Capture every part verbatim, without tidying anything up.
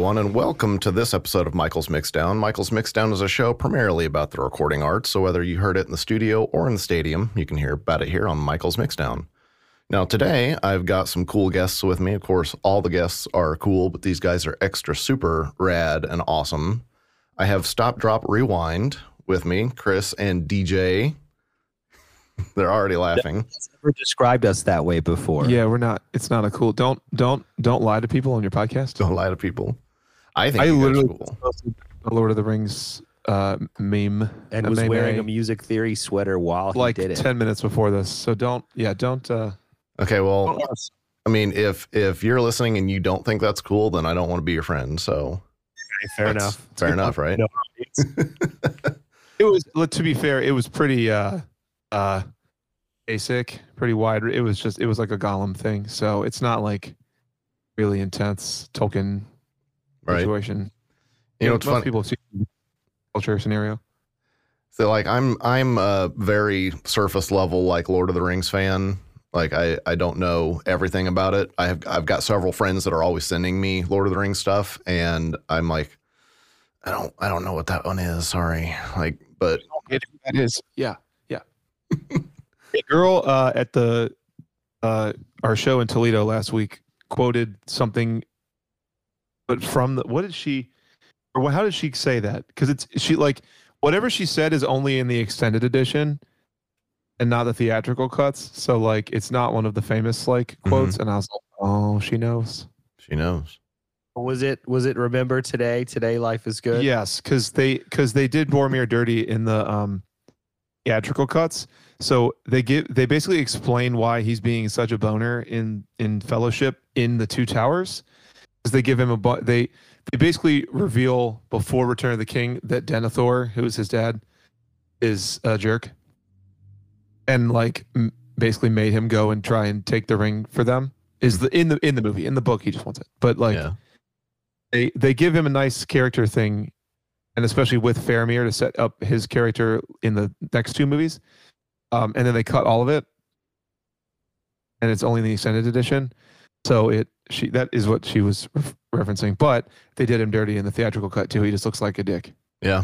everyone, and welcome to this episode of Michael's Mixdown. Michael's Mixdown is a show primarily about the recording arts, so whether you heard it in the studio or in the stadium, you can hear about it here on Michael's Mixdown. Now, today, I've got some cool guests with me. Of course, all the guests are cool, but these guys are extra super rad and awesome. I have Stop, Drop, Rewind with me, Chris and D J. They're already laughing. Nobody's ever described us that way before. Yeah, we're not. It's not a cool. Don't don't don't lie to people on your podcast. Don't lie to people. I think I you guys literally are cool. posted a Lord of the Rings uh, meme And a was meme wearing a music theory sweater while he like did it. ten minutes before this. So don't. Yeah, don't. Uh, Okay, well, don't us. I mean, if if you're listening and you don't think that's cool, then I don't want to be your friend. So Fair that's enough. Fair enough, right? No, It was. To be fair, it was pretty uh, uh, basic, pretty wide. It was just. It was like a Gollum thing. So it's not like really intense Tolkien Right. situation. You know, Most it's funny. people have seen the culture scenario. So, like, I'm I'm a very surface level, like Lord of the Rings fan. Like, I, I don't know everything about it. I have I've got several friends that are always sending me Lord of the Rings stuff, and I'm like, I don't I don't know what that one is. Sorry, like, but It, that is, yeah, yeah. A girl uh, at the uh, our show in Toledo last week quoted something, but from the what did she, or what, how did she say that? Because it's she like whatever she said is only in the extended edition, and not the theatrical cuts. So like it's not one of the famous like quotes. And I was like, oh, she knows. she knows. Was it? Was it? Remember today? Today, life is good. Yes, because they because they did Boromir dirty in the um, theatrical cuts. So they give they basically explain why he's being such a boner in in Fellowship in the Two Towers, because they give him a bu- they they basically reveal before Return of the King that Denethor, who is his dad, is a jerk, and like m- basically made him go and try and take the ring for them. Is the in the in the movie in the book he just wants it, but like. Yeah. They they give him a nice character thing, and especially with Faramir to set up his character in the next two movies, um, and then they cut all of it, and it's only in the extended edition. So it she that is what she was ref- referencing. But they did him dirty in the theatrical cut too. He just looks like a dick. Yeah.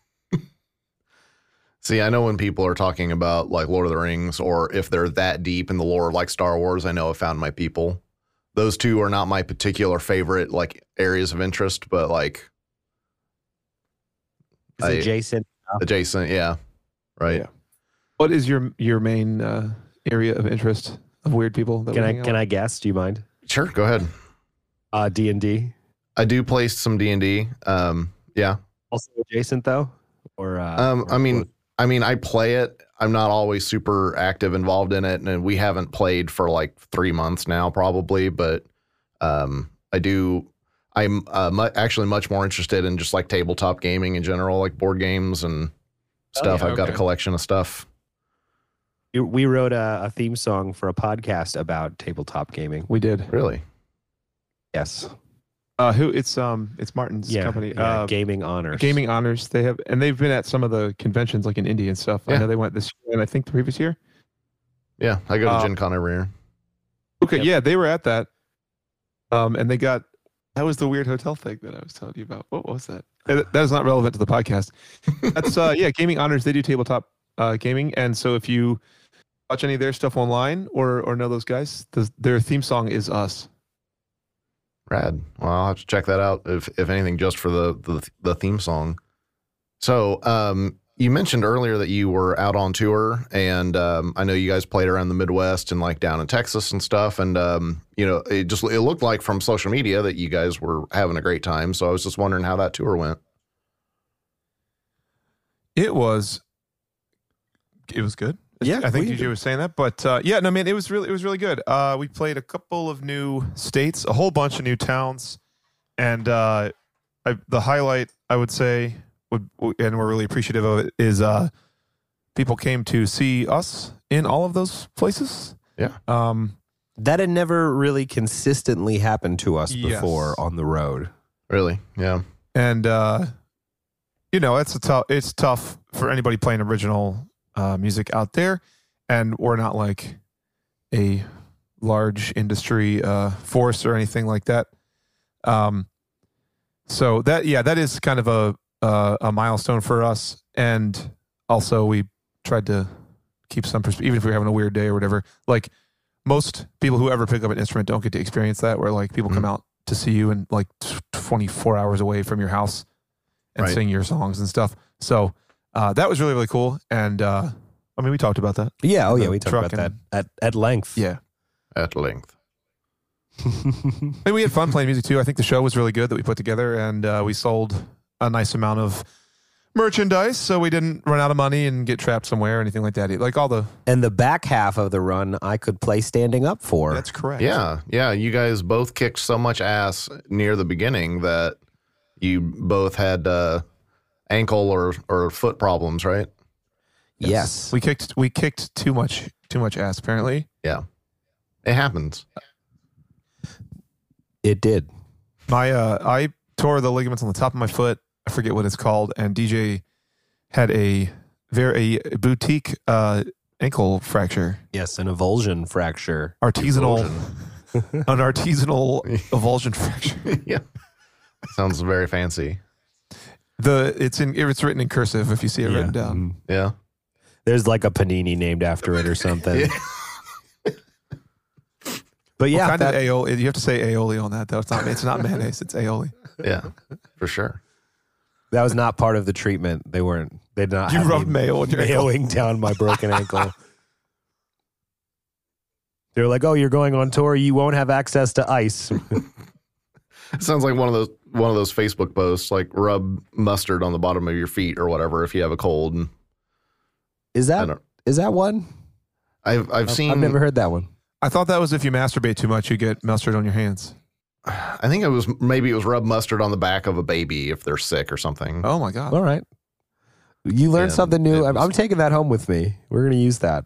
See, I know when people are talking about like Lord of the Rings, or if they're that deep in the lore like Star Wars, I know I've found my people. Those two are not my particular favorite like areas of interest, but like It's I- adjacent. adjacent, yeah. Right. Yeah. What is your your main uh, area of interest of weird people? That Can we I? hang out Can with? I guess? Do you mind? Sure, go ahead. Uh, D and D. I do play some D and D. Um, yeah. Also adjacent though, or uh, Um, or- I mean, or- I mean, I play it. I'm not always super active involved in it, and we haven't played for like three months now, probably. But um, I do. I'm uh, mu- actually much more interested in just like tabletop gaming in general, like board games and stuff. yeah, I've got a okay. collection of stuff. we- we wrote a, a theme song for a podcast about tabletop gaming. We did. Really? Yes. Uh, who? It's um. It's Martin's Yeah. company. yeah, Uh, gaming honors. Gaming honors. They have, and they've been at some of the conventions, like in India and stuff. Yeah. I know they went this year, and I think the previous year. Yeah, I go to Uh, Gen Con every year. Okay, Yep. yeah, they were at that. Um, and they got that was the weird hotel thing that I was telling you about. What was that? That that is not relevant to the podcast. That's uh, yeah, gaming honors. They do tabletop uh gaming, and so if you watch any of their stuff online or or know those guys, the, their theme song is us. Rad. Well, I'll have to check that out if if anything, just for the the, the theme song. So, um, you mentioned earlier that you were out on tour, and um, I know you guys played around the Midwest and like down in Texas and stuff. And um, you know, it just it looked like from social media that you guys were having a great time. So I was just wondering how that tour went. It was. It was good. Yeah, I think we- D J was saying that, but uh, yeah, no, man, it was really, it was really good. Uh, we played a couple of new states, a whole bunch of new towns, and uh, I, the highlight I would say, would, and we're really appreciative of it, is uh, people came to see us in all of those places. Yeah. Um, That had never really consistently happened to us Yes. before on the road. Really? Yeah. and uh, you know, it's a tough, it's tough for anybody playing original uh, music out there, and we're not like a large industry uh, force or anything like that. Um, So that yeah, that is kind of a uh, a milestone for us, and also we tried to keep some perspective, even if we we're having a weird day or whatever. Like most people who ever pick up an instrument don't get to experience that, where like people mm-hmm. come out to see you and like twenty-four hours away from your house and right. sing your songs and stuff. So uh, that was really really cool, and uh, I mean we talked about that. Yeah, oh yeah, we talked about and, that at at length. Yeah, at length. And we had fun playing music too. I think the show was really good that we put together, and uh, we sold a nice amount of merchandise, so we didn't run out of money and get trapped somewhere or anything like that. Like all the and the back half of the run, I could play standing up for. That's correct. Yeah, yeah. You guys both kicked so much ass near the beginning that you both had uh, ankle or or foot problems, right? Yes. yes. We kicked we kicked too much too much ass. Apparently. Yeah, it happens. It did. My uh, I tore the ligaments on the top of my foot. I forget what it's called. And D J had a very a boutique uh, ankle fracture. Yes, an avulsion fracture. Artisanal, an artisanal avulsion fracture. Yeah, sounds very fancy. The it's in it's written in cursive if you see it yeah. written down. Yeah, there's like a panini named after it or something. Yeah. But yeah, what kind that, of aioli? You have to say aioli on that though. It's not. It's not mayonnaise. It's aioli. Yeah, for sure. That was not part of the treatment. They weren't. They did not. You have rubbed mayo on your mayoing ankle. down my broken ankle. They were like, "Oh, you're going on tour. You won't have access to ice." It sounds like one of those one of those Facebook posts, like rub mustard on the bottom of your feet or whatever if you have a cold. Is that is that one? I've I've seen. I've never heard that one. I thought that was if you masturbate too much, you get mustard on your hands. I think it was maybe it was rub mustard on the back of a baby if they're sick or something. Oh my God. All right. You learned and something new. Was, I'm taking that home with me. We're going to use that.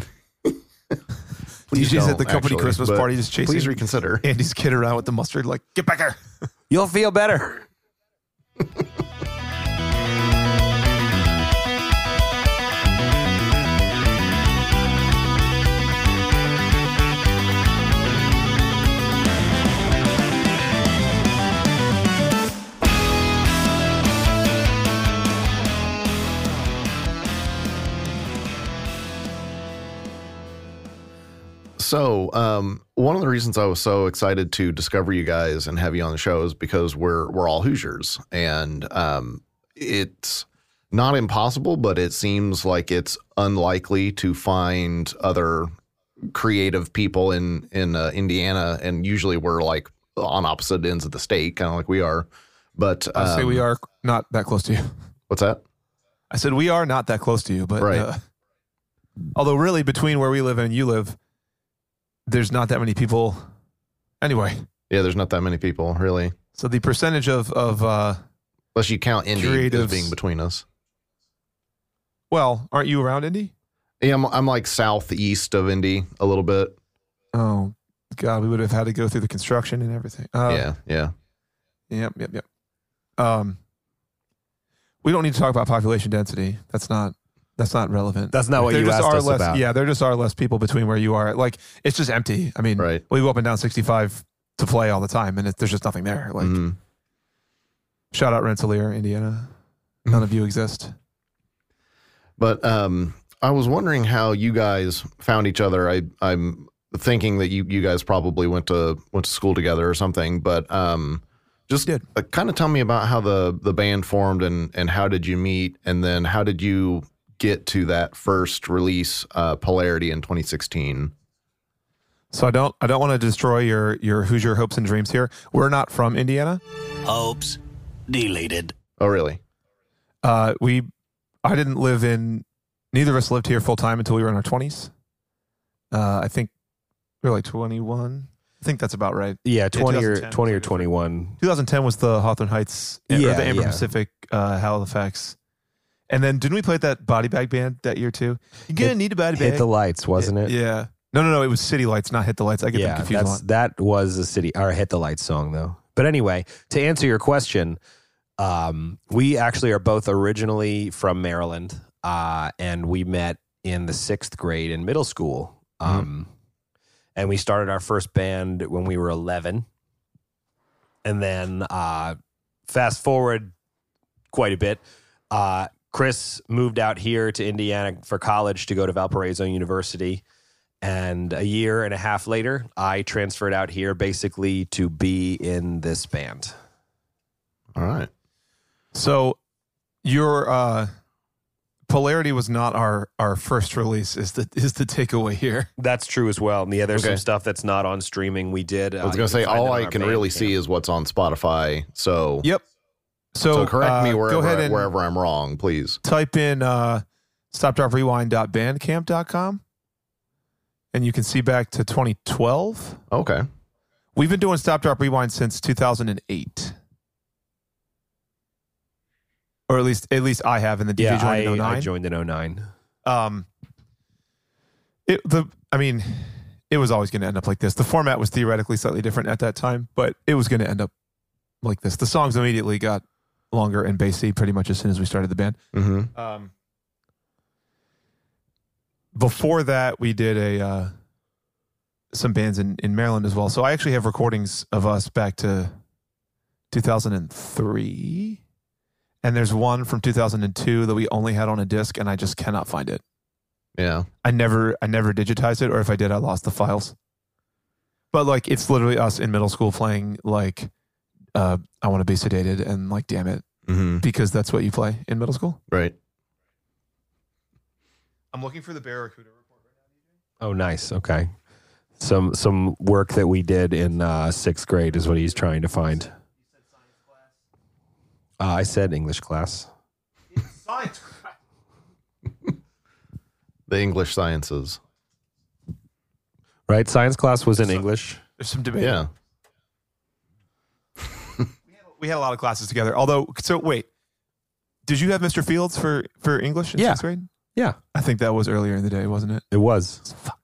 D J's at the company actually, Christmas party just chasing please reconsider. Andy's kid around with the mustard like, get back here. You'll feel better. So, um, one of the reasons I was so excited to discover you guys and have you on the show is because we're we're all Hoosiers, and um, it's not impossible, but it seems like it's unlikely to find other creative people in in uh, Indiana, and usually we're like on opposite ends of the state, kind of like we are. But um, I say we are not that close to you. What's that? I said we are not that close to you, but right. uh, although really between where we live and you live, there's not that many people. Anyway. Yeah, there's not that many people, really. So the percentage of of uh, unless you count Indy creatives, as being between us. Well, aren't you around Indy? Yeah, I'm, I'm like southeast of Indy a little bit. Oh God, we would have had to go through the construction and everything. Uh, yeah, yeah. Yep, yep, yep. Um, we don't need to talk about population density. That's not. That's not relevant. That's not what there you asked us less, about. Yeah, there just are less people between where you are. Like, it's just empty. I mean, right. we go up and down sixty-five to play all the time, and it, there's just nothing there. Like, mm. shout out Rensselaer, Indiana. None of you exist. But um, I was wondering how you guys found each other. I, I'm thinking that you you guys probably went to went to school together or something. But um, just uh, kind of tell me about how the the band formed and and how did you meet, and then how did you get to that first release, uh, Polarity, in twenty sixteen? So I don't, I don't want to destroy your your Hoosier hopes and dreams here. We're not from Indiana. Hopes deleted. Oh, really? Uh, we, I didn't live in. Neither of us lived here full time until we were in our twenties. Uh, I think we were like twenty-one. I think that's about right. Yeah, twenty yeah, or twenty or twenty-one. twenty ten was the Hawthorne Heights, yeah, or the Amber yeah. Pacific, uh, Halifax. And then didn't we play at that Body Bag band that year too? You're gonna hit, need a body bag. Hit the Lights, wasn't it? Yeah. No, no, no. It was City Lights, not Hit the Lights. I get yeah, them confused. That's, that was a city or Hit the Lights song though. But anyway, to answer your question, um, we actually are both originally from Maryland, uh, and we met in the sixth grade in middle school. Um, mm-hmm. And we started our first band when we were eleven, and then uh, fast forward quite a bit. Uh, Chris moved out here to Indiana for college to go to Valparaiso University. And a year and a half later, I transferred out here basically to be in this band. All right. So your uh, Polarity was not our, our first release is the is the takeaway here. That's true as well. And yeah, there's Okay. some stuff that's not on streaming. We did. I was going to say, all I can really see is what's on Spotify. So, Yep. So, so correct uh, me wherever, go ahead and wherever I'm wrong, please. type in uh, stop drop rewind dot bandcamp dot com and you can see back to twenty twelve. Okay. We've been doing Stop Drop Rewind since two thousand eight. Or at least at least I have in the D J Yeah, joined I, in oh nine. I joined in oh nine. Um, it the I mean, it was always going to end up like this. The format was theoretically slightly different at that time, but it was going to end up like this. The songs immediately got longer and bassy pretty much as soon as we started the band. Mm-hmm. Um, before that, we did a uh, some bands in, in Maryland as well. So I actually have recordings of us back to two thousand three. And there's one from two thousand two that we only had on a disc, and I just cannot find it. Yeah. I never, I never digitized it, or if I did, I lost the files. But like, it's literally us in middle school playing like, uh, "I Want to Be Sedated" and like, "Damn It," Mm-hmm. because that's what you play in middle school. Right. I'm looking for the Barracuda report right now. Oh, nice. Okay. Some some work that we did in uh, sixth grade is what he's trying to find. Uh, I said English class. Science. The English sciences. Right? Science class was in So- English. There's some debate. Yeah. We had a lot of classes together. Although, so wait, did you have Mister Fields for for English in Yeah. sixth grade? Yeah, I think that was earlier in the day, wasn't it? it was. Fuck.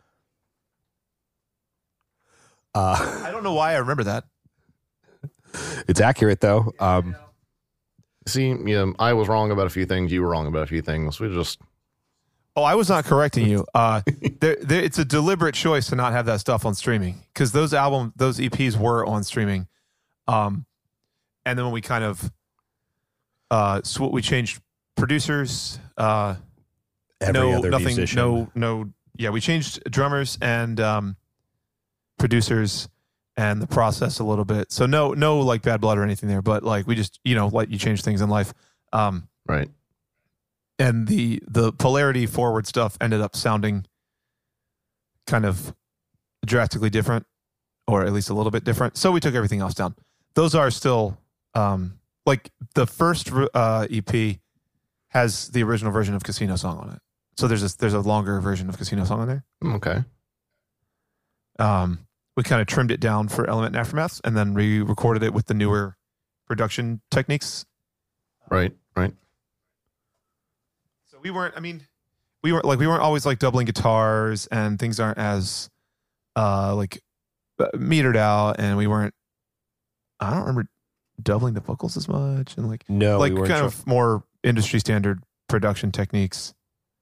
Uh, I don't know why I remember that. it's accurate, though. Um, See, yeah, I was wrong about a few things. You were wrong about a few things. We just, Oh, I was not correcting you. Uh, there, there, it's a deliberate choice to not have that stuff on streaming because those album, those E Ps were on streaming, um, and then when we kind of, uh, so we changed producers. Uh, every no, other nothing. musician. No, no. Yeah, we changed drummers and um, producers and the process a little bit. So no, no, like bad blood or anything there, but like we just, you know, like you change things in life. Um, right. and the the Polarity forward stuff ended up sounding kind of drastically different, or at least a little bit different. So we took everything else down. Those are still um, like the first uh, E P has the original version of Casino Song on it. So there's a, there's a longer version of Casino Song on there. Okay. Um, we kind of trimmed it down for Element and Aftermath, and then re-recorded it with the newer production techniques. Right. Right. So we weren't, I mean, we weren't like, we weren't always like doubling guitars, and things aren't as uh, like uh, metered out, and we weren't, I don't remember doubling the vocals as much, and like, No, like we weren't kind sure. of more industry standard production techniques.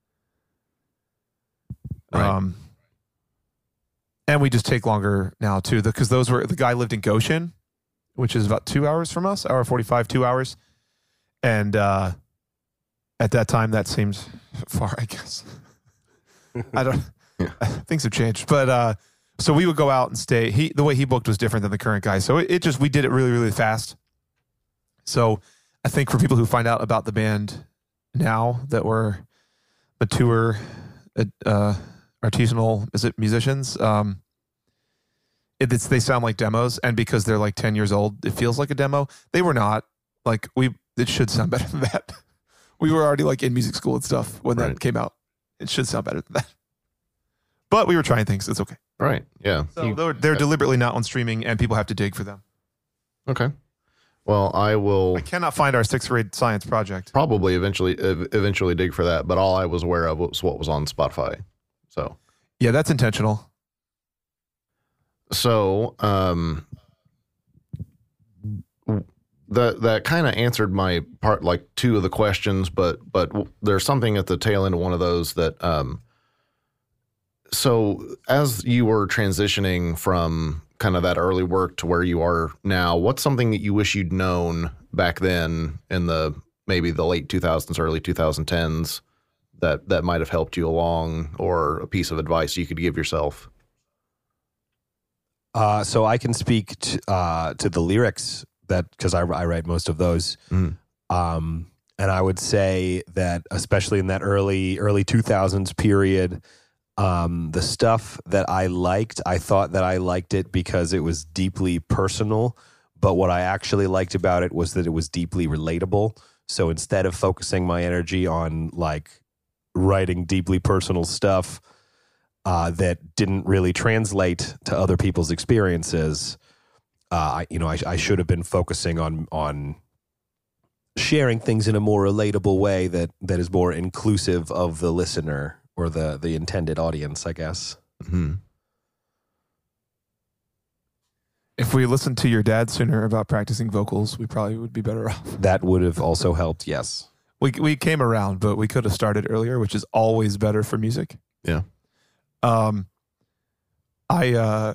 Right. Um, and we just take longer now too, because those were, the guy lived in Goshen, which is about two hours from us, hour forty-five, two hours. And uh, at that time, that seemed far, I guess. I don't, Yeah. things have changed. But uh, so we would go out and stay. He, the way he booked was different than the current guy. So it, it just, we did it really, really fast. So I think for people who find out about the band now that we're mature, uh, artisanal is it musicians, um, it, it's, they sound like demos, and because they're like ten years old, it feels like a demo. They were not. Like we, it should sound better than that. We were already like in music school and stuff when Right. that came out. It should sound better than that. But we were trying things. It's okay. Right. Yeah. So You- they're, they're deliberately not on streaming, and people have to dig for them. okay. Well, I will I cannot find our sixth grade science project. probably eventually ev- eventually dig for that, but all I was aware of was what was on Spotify. So, Yeah, that's intentional. so um, that that kind of answered my part, like two of the questions, but but w- there's something at the tail end of one of those that um. So as you were transitioning from kind of that early work to where you are now, what's something that you wish you'd known back then in the maybe the late two thousands, early twenty tens that, that might have helped you along, or a piece of advice you could give yourself? Uh, so I can speak to, uh, to the lyrics that because I, I write most of those. Mm. Um, and I would say that especially in that early early two thousands period, um, the stuff that I liked, I thought that I liked it because it was deeply personal. But what I actually liked about it was that it was deeply relatable. So instead of focusing my energy on like writing deeply personal stuff uh, that didn't really translate to other people's experiences, uh, I, you know, I, I should have been focusing on on sharing things in a more relatable way that that is more inclusive of the listener or the the intended audience, I guess. Mm-hmm. If we listened to your dad sooner about practicing vocals, we probably would be better off. That would have also helped, yes. We we came around, but we could have started earlier, which is always better for music. Yeah. Um, I uh,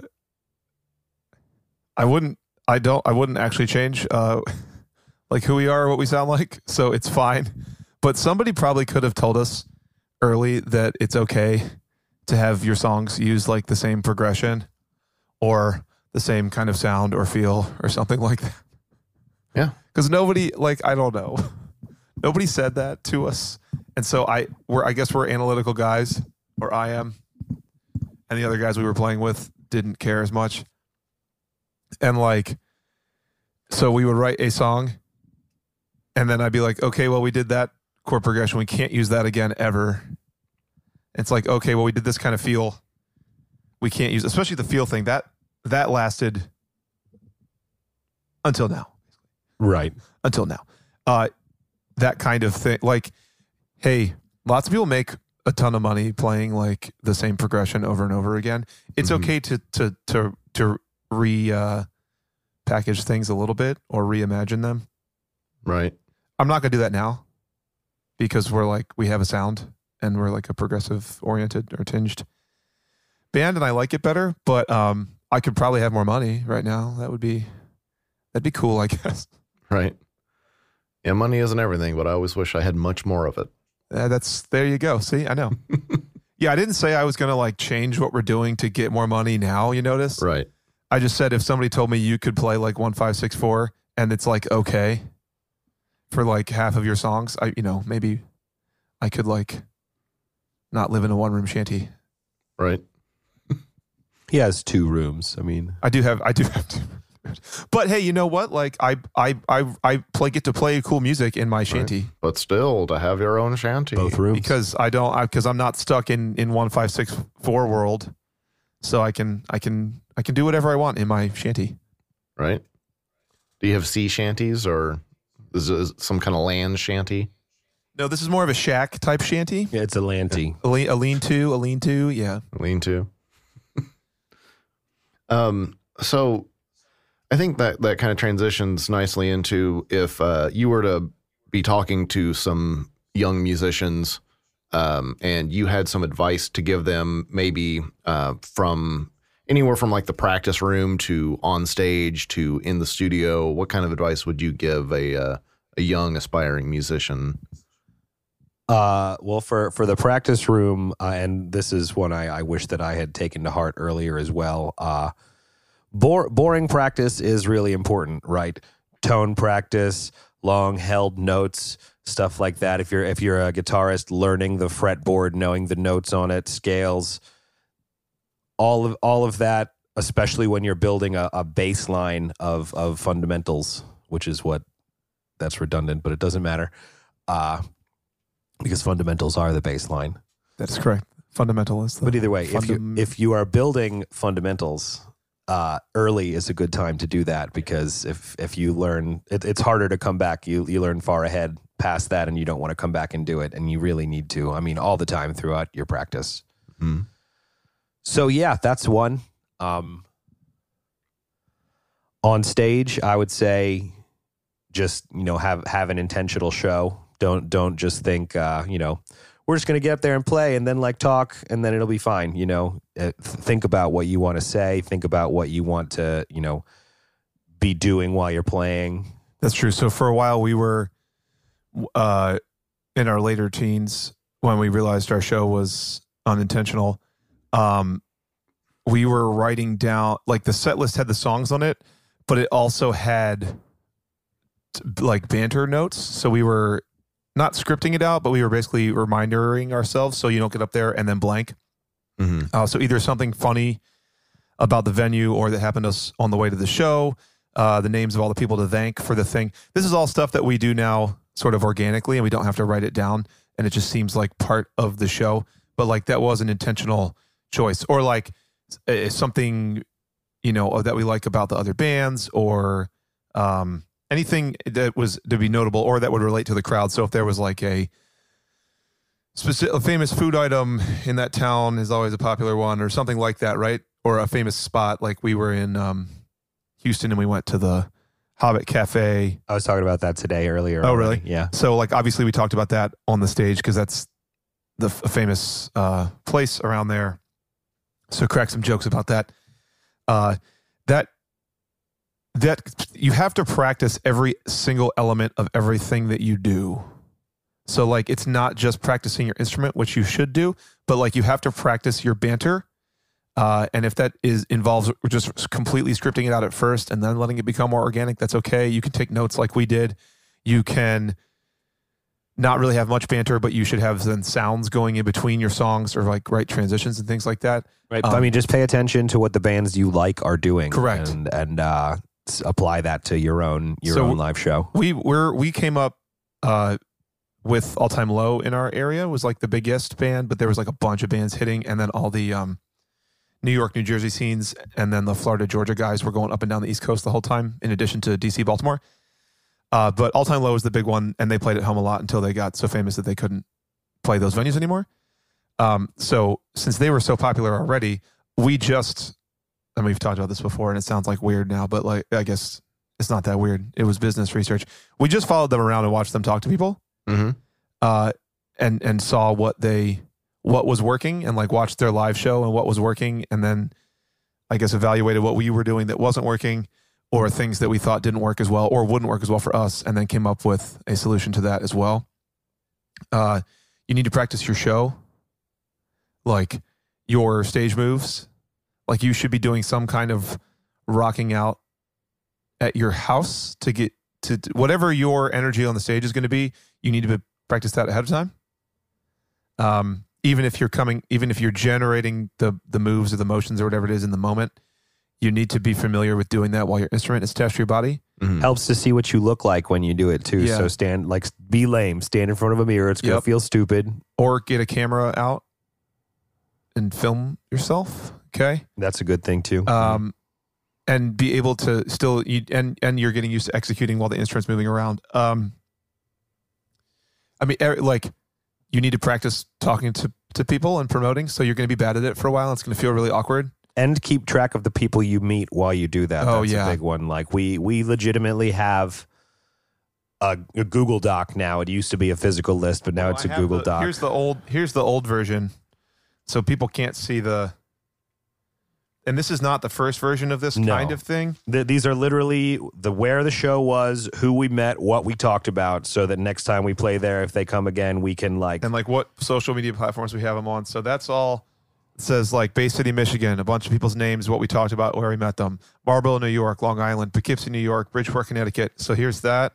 I wouldn't, I don't, I wouldn't actually change uh, like who we are or what we sound like. So it's fine. But somebody probably could have told us early that it's okay to have your songs use like the same progression or the same kind of sound or feel or something like that. Yeah. Because nobody, like, I don't know. Nobody said that to us. And so I we're I guess we're analytical guys, or I am. And the other guys we were playing with didn't care as much. And like, so we would write a song and then I'd be like, okay, well, we did that chord progression. We can't use that again ever. It's like, okay, well, we did this kind of feel. We can't use, especially the feel thing. That that lasted until now. Right. Until now. Uh, that kind of thing. Like, hey, lots of people make a ton of money playing like the same progression over and over again. It's Mhm. okay to to to to re uh, package things a little bit or reimagine them. Right. I'm not gonna do that now because we're like we have a sound and we're like a progressive oriented or tinged band, and I like it better. But um, I could probably have more money right now. That would be that'd be cool, I guess. Right. Yeah, money isn't everything, but I always wish I had much more of it. Uh, that's there you go. See, I know. Yeah, I didn't say I was gonna like change what we're doing to get more money now. You notice? Right. I just said if somebody told me you could play like one five six four and it's like okay for like half of your songs, I you know maybe I could like not live in a one room shanty. Right. He has two rooms. I mean, I do have I do have to. But hey, you know what? Like I I I I play get to play cool music in my shanty But still, to have your own shanty. both rooms. because I don't because I'm not stuck in in one five six four world, so I can I can I can do whatever I want in my shanty. Right. Do you have sea shanties, or is it some kind of land shanty? No, this is more of a shack type shanty. Yeah, it's a lanty. A lean, a lean to, a lean to, yeah. Lean to. um. So, I think that that kind of transitions nicely into if uh, you were to be talking to some young musicians, um, and you had some advice to give them, maybe uh, from anywhere from like the practice room to on stage to in the studio. What kind of advice would you give a uh, a young aspiring musician? Uh, well, for, for the practice room, uh, and this is one I, I wish that I had taken to heart earlier as well. Uh, bore, boring practice is really important, right? Tone practice, long held notes, stuff like that. If you're if you're a guitarist, learning the fretboard, knowing the notes on it, scales, all of all of that, especially when you're building a, a baseline of of fundamentals, which is what that's redundant, but it doesn't matter. Uh, Because fundamentals are the baseline. That's correct. Fundamental is the But either way, if you fundam- if you are building fundamentals, uh, early is a good time to do that, because if if you learn, it, it's harder to come back. You you learn far ahead past that, and you don't want to come back and do it. And you really need to. I mean, all the time throughout your practice. Mm. So yeah, that's one. Um, on stage, I would say, just you know, have have an intentional show. Don't don't just think, uh, you know, we're just going to get up there and play and then like talk and then it'll be fine. You know, uh, think about what you want to say, think about what you want to, you know, be doing while you're playing. That's true. So for a while we were uh, in our later teens when we realized our show was unintentional. Um, we were writing down, like the set list had the songs on it, but it also had like banter notes. So we were not scripting it out, but we were basically reminding ourselves so you don't get up there and then blank. Mm-hmm. Uh, so either something funny about the venue or that happened to us on the way to the show, uh, the names of all the people to thank for the thing. This is all stuff that we do now sort of organically, and we don't have to write it down, and it just seems like part of the show. But like that was an intentional choice, or like uh, something, you know, that we like about the other bands, or um, anything that was to be notable or that would relate to the crowd. So if there was like a specific, a famous food item in that town is always a popular one, or something like that, right? Or a famous spot, like we were in um, Houston and we went to the Hobbit Cafe. I was talking about that today earlier. Oh, really? Yeah. So like obviously we talked about that on the stage because that's the f- famous uh, place around there. So crack some jokes about that. Uh, that that you have to practice every single element of everything that you do. So like it's not just practicing your instrument, which you should do, but like you have to practice your banter. Uh, and if that is involves just completely scripting it out at first and then letting it become more organic, that's okay. You can take notes like we did. You can not really have much banter, but you should have then sounds going in between your songs or like right transitions and things like that. Right. Um, I mean, just pay attention to what the bands you like are doing. Correct. And, and uh, s- apply that to your own your So own live show. We were we came up uh, with All Time Low in our area was like the biggest band, but there was like a bunch of bands hitting, and then all the um, New York, New Jersey scenes, and then the Florida, Georgia guys were going up and down the East Coast the whole time, in addition to D C, Baltimore. Uh, but All Time Low was the big one, and they played at home a lot until they got so famous that they couldn't play those venues anymore. Um, so since they were so popular already, we just, and we've talked about this before, and it sounds like weird now, but like I guess it's not that weird. It was business research. We just followed them around and watched them talk to people, Mm-hmm. uh, and and saw what they what was working, and like watched their live show and what was working, and then I guess evaluated what we were doing that wasn't working, or things that we thought didn't work as well or wouldn't work as well for us, and then came up with a solution to that as well. Uh, you need to practice your show, like your stage moves. Like you should be doing some kind of rocking out at your house to get to whatever your energy on the stage is going to be. You need to practice that ahead of time. Um, even if you're coming, even if you're generating the the moves or the motions or whatever it is in the moment, you need to be familiar with doing that while your instrument is attached to your body. Mm-hmm. Helps to see what you look like when you do it too. Yeah. So stand like be lame, stand in front of a mirror. It's gonna Yep. feel stupid. Or get a camera out and film yourself. Okay. That's a good thing too. Um, and be able to still, you, and, and you're getting used to executing while the instrument's moving around. Um, I mean, er, like you need to practice talking to, to people and promoting. So you're going to be bad at it for a while. It's going to feel really awkward. And keep track of the people you meet while you do that. Oh, That's yeah. a big one. Like we we legitimately have a, a Google Doc now. It used to be a physical list, but now it's a I have Google the- Doc. Here's the old, here's the old version. So people can't see the, and this is not the first version of this No. kind of thing. Th- these are literally the where the show was, who we met, what we talked about, so that next time we play there, if they come again, we can like. And like what social media platforms we have them on. So that's all. It says like Bay City, Michigan, a bunch of people's names, what we talked about, where we met them. Marlboro, New York, Long Island, Poughkeepsie, New York, Bridgeport, Connecticut. So here's that.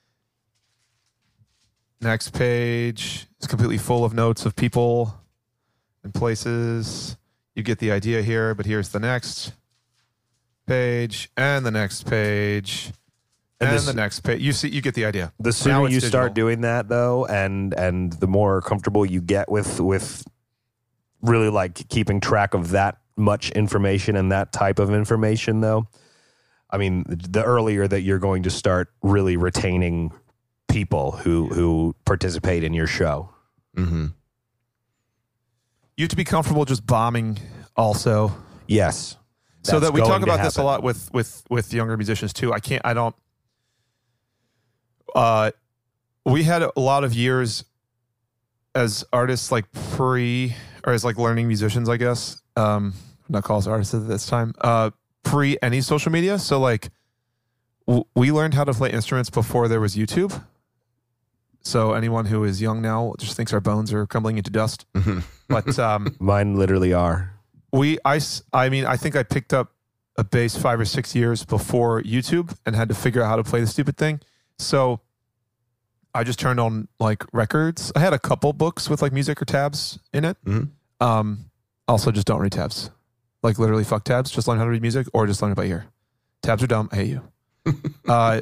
Next page is completely full of notes of people and places. You get the idea here, but here's the next page and the next page And and, this- the next page. You see, you get the idea. The Now sooner it's you start digital. doing that, though, and and the more comfortable you get with with really like keeping track of that much information and that type of information, though, I mean, the earlier that you're going to start really retaining people who who participate in your show. Mm-hmm. You have to be comfortable just bombing also. Yes. So That's that we going talk to about this a happen. lot with with with younger musicians too. I can't. I don't. Uh, we had a lot of years as artists, like pre or as like learning musicians, I guess, um, not call us artists at this time, uh, pre any social media. So like w- we learned how to play instruments before there was YouTube. So anyone who is young now just thinks our bones are crumbling into dust. But um, Mine literally are. we, I, s- I mean, I think I picked up a bass five or six years before YouTube and had to figure out how to play the stupid thing. So I just turned on like records. I had a couple books with like music or tabs in it. Mhm. Um, also just don't read tabs. Like literally fuck tabs. Just learn how to read music or just learn it by ear. Tabs are dumb. I hate you. uh,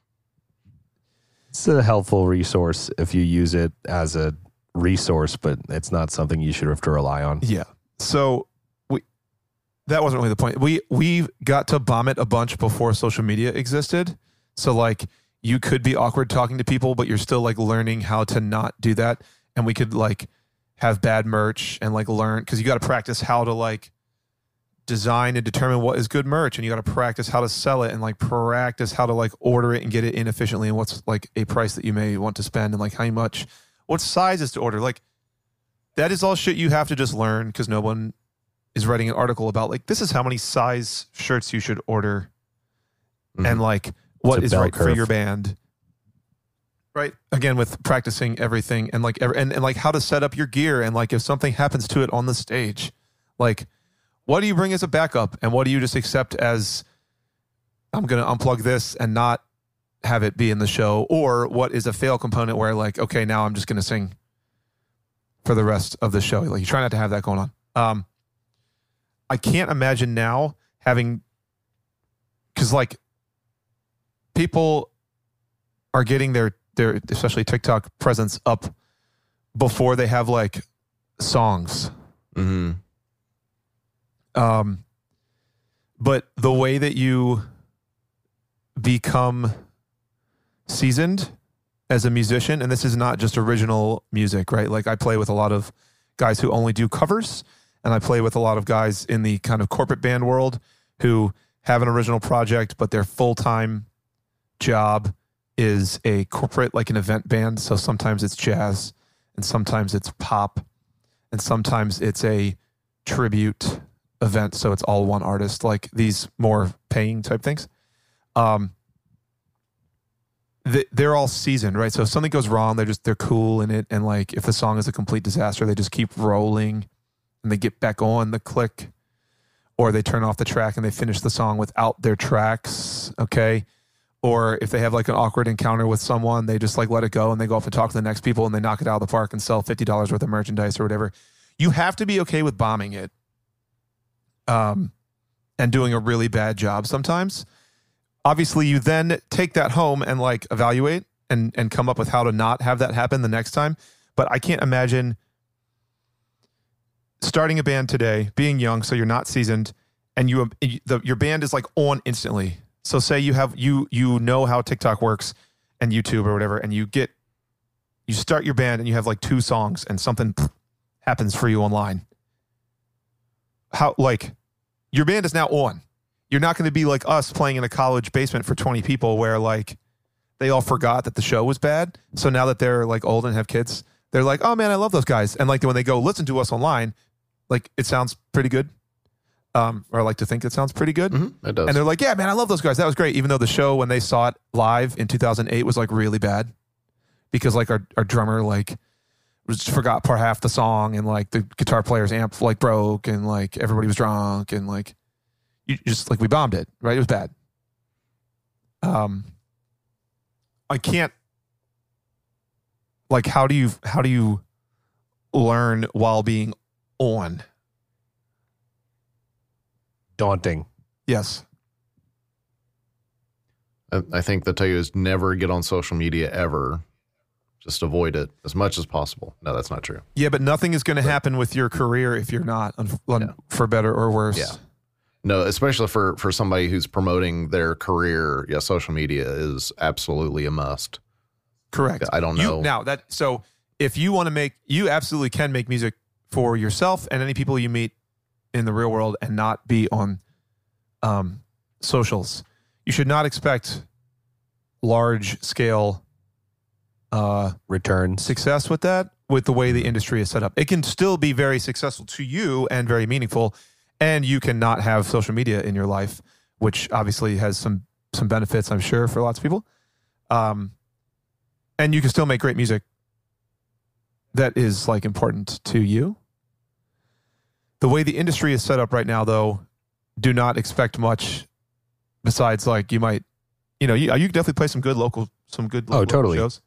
It's a helpful resource if you use it as a resource, but it's not something you should have to rely on. Yeah. So we that wasn't really the point. We we got to bomb it a bunch before social media existed. So like you could be awkward talking to people, but you're still like learning how to not do that. And we could like have bad merch and like learn because you got to practice how to like design and determine what is good merch, and you got to practice how to sell it and like practice how to like order it and get it in efficiently and what's like a price that you may want to spend and like how much, what sizes to order. Like that is all shit you have to just learn because no one is writing an article about like this is how many size shirts you should order Mhm. and like what It's a is bell right for curve. your band. Right. Again, with practicing everything and like ev- and, and like how to set up your gear and like if something happens to it on the stage, like what do you bring as a backup and what do you just accept as I'm going to unplug this and not have it be in the show, or what is a fail component where like, okay, now I'm just going to sing for the rest of the show. Like you try not to have that going on. Um, I can't imagine now having, cause like people are getting their, their, especially TikTok presence up before they have like songs. Mhm. Um, but the way that you become seasoned as a musician, and this is not just original music, right? Like I play with a lot of guys who only do covers, and I play with a lot of guys in the kind of corporate band world who have an original project, but their full-time job is a corporate, like an event band. So sometimes it's jazz, and sometimes it's pop, and sometimes it's a tribute event, so it's all one artist, like these more paying type things. Um, they, they're all seasoned, right? So if something goes wrong, they're just they're cool in it, and like if the song is a complete disaster, they just keep rolling, and they get back on the click, or they turn off the track and they finish the song without their tracks, okay? Or if they have like an awkward encounter with someone, they just like let it go and they go off and talk to the next people and they knock it out of the park and sell fifty dollars worth of merchandise or whatever. You have to be okay with bombing it. Um, and doing a really bad job sometimes. Obviously, you then take that home and like evaluate and and come up with how to not have that happen the next time. But I can't imagine starting a band today, being young, so you're not seasoned, and you the, your band is like on instantly. So say you have you you know how TikTok works and YouTube or whatever, and you get you start your band and you have like two songs and something happens for you online. How like your band is now on. You're not going to be like us playing in a college basement for twenty people where like they all forgot that the show was bad. So now that they're like old and have kids, they're like, oh man, I love those guys. And like when they go listen to us online, like it sounds pretty good. Um, or I like to think it sounds pretty good. Mhm. It does. And they're like, yeah, man, I love those guys. That was great. Even though the show, when they saw it live in two thousand eight, was like really bad because like our, our drummer like was forgot part half the song and like the guitar player's amp like broke and like everybody was drunk and like you just like we bombed it, right? It was bad. Um, I can't like how do you how do you learn while being on? Daunting. Yes. I, I think the tell you is never get on social media ever. Just avoid it as much as possible. No, that's not true. Yeah, but nothing is going to happen with your career if you're not, un- un- Yeah. for better or worse. Yeah. No, especially for, for somebody who's promoting their career. Yeah, social media is absolutely a must. Correct. I don't You- know. now that so if you want to make, you absolutely can make music for yourself and any people you meet in the real world and not be on um, socials. You should not expect large scale uh, Returns. success with that with the way the industry is set up. It can still be very successful to you and very meaningful, and you can not have social media in your life, which obviously has some some benefits, I'm sure, for lots of people. Um, and you can still make great music that is like important to you. The way the industry is set up right now, though, do not expect much besides like you might, you know, you, you can definitely play some good local, some good local Oh, totally. shows.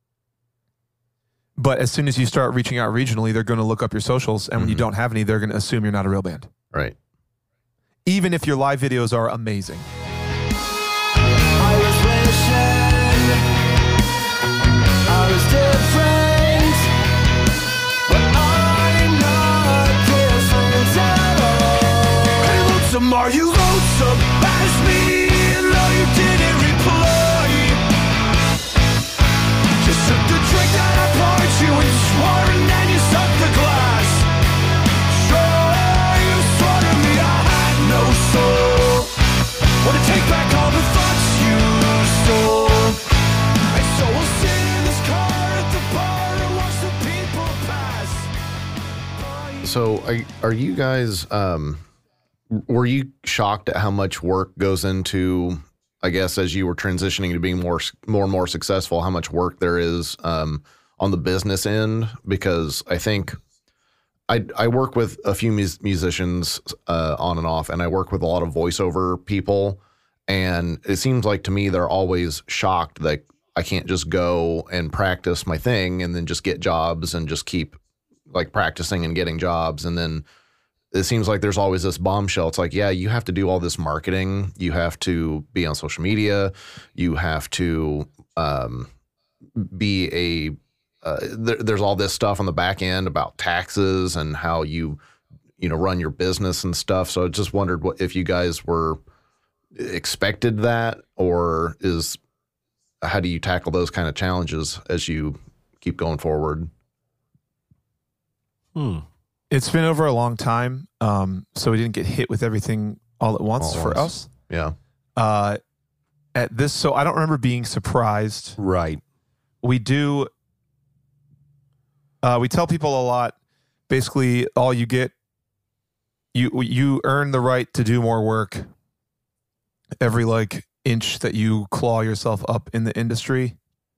But as soon as you start reaching out regionally, they're going to look up your socials. And when you Mhm. don't have any, they're going to assume you're not a real band. Right. Even if your live videos are amazing. I was wishing I was different, but I'm not different at all. Hey, lonesome, are you lonesome as me? No, you didn't reply. Just took the drink that I poured you and swore, and then you sucked the glass. Sure, you swore to me I had no soul. Wanna take back all the thoughts you stole. And so we'll sit in this car at the bar and watch the people pass. So are, are you guys, um, were you shocked at how much work goes into, I guess, as you were transitioning to being more, more and more successful, how much work there is um, on the business end? Because I think I, I work with a few mus- musicians uh, on and off, and I work with a lot of voiceover people. And it seems like to me, they're always shocked that I can't just go and practice my thing and then just get jobs and just keep like practicing and getting jobs. And then it seems like there's always this bombshell. It's like, yeah, you have to do all this marketing. You have to be on social media. You have to um, be a, uh, there, there's all this stuff on the back end about taxes and how you, you know, run your business and stuff. So I just wondered what, if you guys were expected that, or is, how do you tackle those kind of challenges as you keep going forward? Hmm. It's been over a long time, um, so we didn't get hit with everything all at once All at for once. us. Yeah. Uh, at this, so I don't remember being surprised. Right. We do. Uh, we tell people a lot. Basically, all you get, you you earn the right to do more work. Every like inch that you claw yourself up in the industry.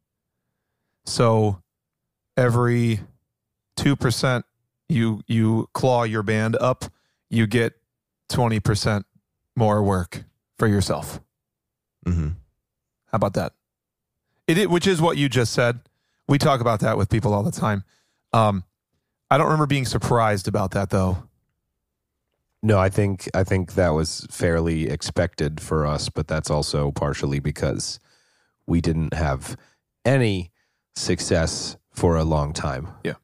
So every two percent you you claw your band up, you get twenty percent more work for yourself. Mm-hmm. How about that? It, it which is what you just said. We talk about that with people all the time. Um, I don't remember being surprised about that though. No, I think I think that was fairly expected for us, but that's also partially because we didn't have any success for a long time. Yeah.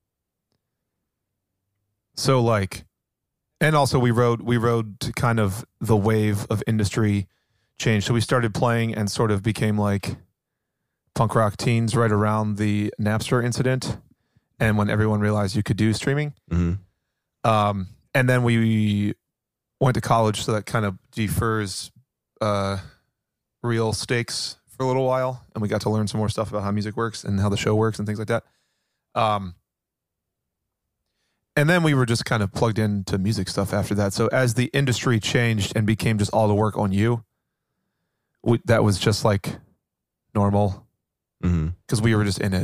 So like, and also we rode we rode to kind of the wave of industry change. So we started playing and sort of became like punk rock teens right around the Napster incident, and when everyone realized you could do streaming. Mm-hmm. Um, and then we went to college, so that kind of defers uh, real stakes for a little while, and we got to learn some more stuff about how music works and how the show works and things like that. Um, and then we were just kind of plugged into music stuff after that. So as the industry changed and became just all the work on you, we, that was just like normal Mm-hmm. because we were just in it.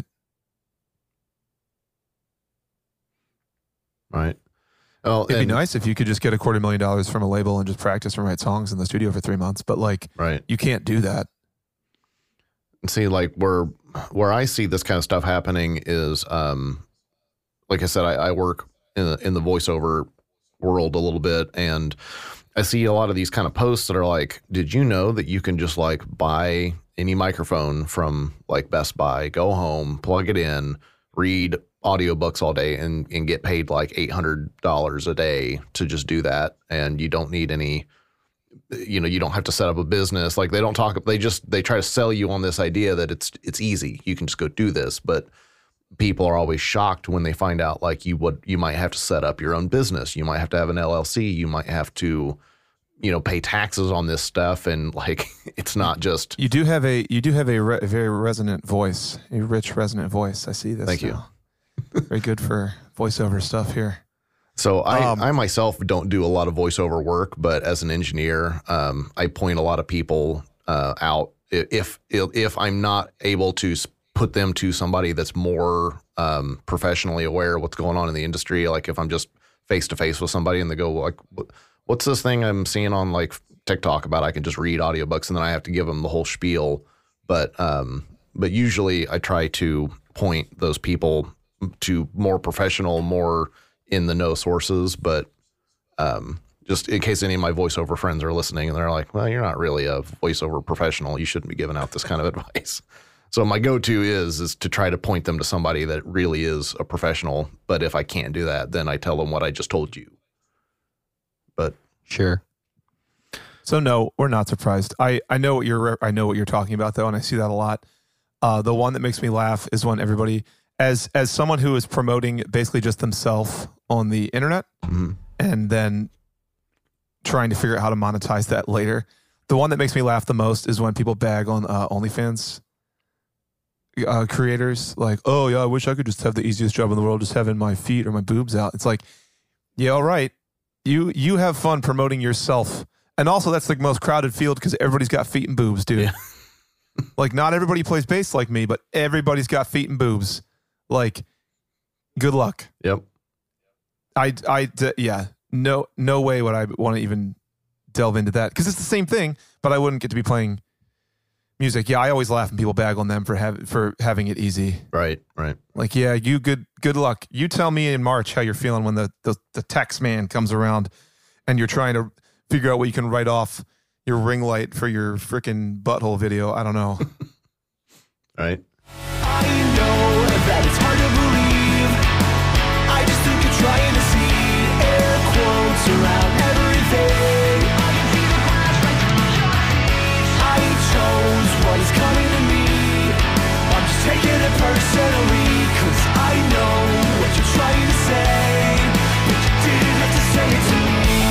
Right. Well, It'd be and- nice if you could just get a quarter million dollars from a label and just practice and write songs in the studio for three months. But like, Right. you can't do that. And see, like where where I see this kind of stuff happening is, um, like I said, I, I work in the, in the voiceover world a little bit, and I see a lot of these kind of posts that are like, "Did you know that you can just like buy any microphone from like Best Buy, go home, plug it in, read audiobooks all day, and and get paid like eight hundred dollars a day to just do that, and you don't need any." You know, you don't have to set up a business. Like they don't talk, they just, they try to sell you on this idea that it's, it's easy. You can just go do this. But people are always shocked when they find out like you would, you might have to set up your own business. You might have to have an L L C. You might have to, you know, pay taxes on this stuff. And like, it's not just, You do have a you do have a, re- a very resonant voice, a rich resonant voice. I see this. Thank you. now. very good for voiceover stuff here. So I, Um, I myself don't do a lot of voiceover work, but as an engineer, um, I point a lot of people uh, out. If, if if I'm not able to s- put them to somebody that's more um, professionally aware of what's going on in the industry, like if I'm just face to face with somebody and they go like, "What- "What's this thing I'm seeing on like TikTok about?" I can just read audiobooks and then I have to give them the whole spiel. But um, but usually I try to point those people to more professional, more in the know sources, but um, just in case any of my voiceover friends are listening and they're like, well, you're not really a voiceover professional. You shouldn't be giving out this kind of advice. So my go-to is, is to try to point them to somebody that really is a professional. But if I can't do that, then I tell them what I just told you. But Sure. So no, we're not surprised. I, I know what you're I know what you're talking about though, and I see that a lot. Uh, the one that makes me laugh is when everybody, as as someone who is promoting basically just themselves on the internet, mhm. and then trying to figure out how to monetize that later. The one that makes me laugh the most is when people bag on uh, OnlyFans uh, creators, like, "Oh yeah, I wish I could just have the easiest job in the world, just having my feet or my boobs out." It's like, yeah, all right, you you have fun promoting yourself. And also, that's the most crowded field because everybody's got feet and boobs, dude. Yeah. Like, not everybody plays bass like me, but everybody's got feet and boobs. Like, good luck. Yep. I, I, d- yeah, no, no way would I want to even delve into that because it's the same thing, but I wouldn't get to be playing music. Yeah, I always laugh when people bag on them for have, for having it easy. Right. Right. Like, yeah, you good, good luck. You tell me in March how you're feeling when the the, the tax man comes around, and you're trying to figure out what you can write off your ring light for your freaking butthole video. I don't know. Right. I know that it's hard to believe. I just think you're trying to see air quotes around everything. I can see the flash right through your face. I chose what is coming to me. I'm just taking it personally, cause I know what you're trying to say, but you didn't have to say it to me.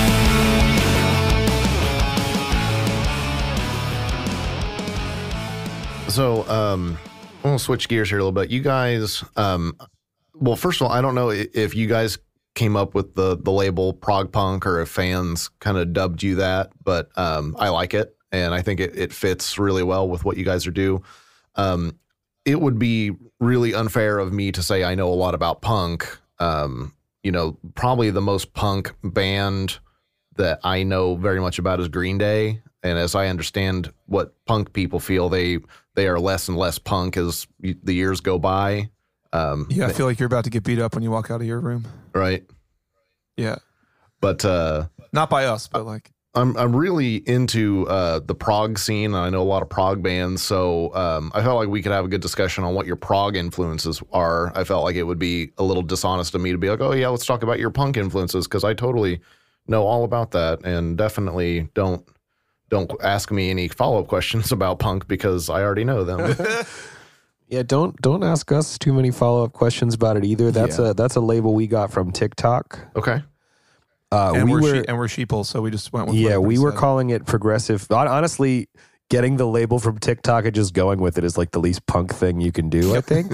So, um, I'm gonna switch gears here a little bit. You guys, um, well, first of all, I don't know i- if you guys came up with the the label prog punk or if fans kind of dubbed you that, but um, I like it and I think it, it fits really well with what you guys are do. Um, it would be really unfair of me to say I know a lot about punk. Um, you know, probably the most punk band that I know very much about is Green Day. And as I understand what punk people feel, they they are less and less punk as y- the years go by. Um, Yeah, I feel like you're about to get beat up when you walk out of your room. right. Yeah. But uh, Not by us, but like, I'm I'm really into uh, the prog scene. I know a lot of prog bands, so um, I felt like we could have a good discussion on what your prog influences are. I felt like it would be a little dishonest of me to be like, oh yeah, let's talk about your punk influences, because I totally know all about that, and definitely don't don't ask me any follow up questions about punk because I already know them. Yeah, don't don't ask us too many follow up questions about it either. That's Yeah. a that's a label we got from TikTok. Okay. Uh, and we we are were she- and we're sheeple, so we just went with. yeah, whatever we he were said. calling it progressive. Hon- Honestly, getting the label from TikTok and just going with it is like the least punk thing you can do, I think.